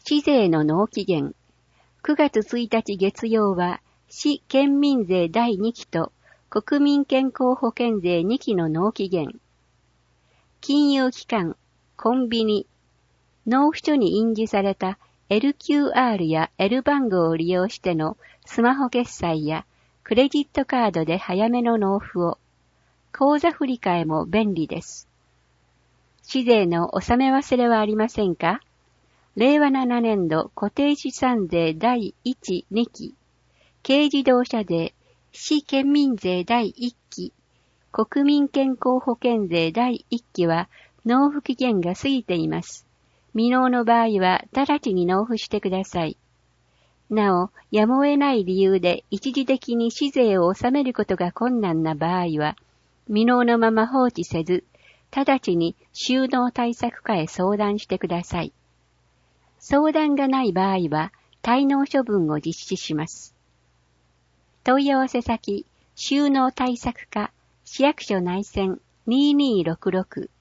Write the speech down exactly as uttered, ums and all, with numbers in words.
市税の納期限。くがつついたち月曜は、市県民税だいにきと国民健康保険税にきの納期限。金融機関、コンビニ、納付書に印字された エルキューアール や L 番号を利用してのスマホ決済やクレジットカードで早めの納付を。口座振替も便利です。市税の納め忘れはありませんか？れいわななねんど固定資産税だいいち、にき、軽自動車税、市県民税だいいっき、国民健康保険税だいいっきは納付期限が過ぎています。未納の場合は直ちに納付してください。なお、やむを得ない理由で一時的に市税を納めることが困難な場合は、未納のまま放置せず、直ちに収納対策課へ相談してください。相談がない場合は、滞納処分を実施します。問い合わせ先、収納対策課、市役所内線にーにーろくろく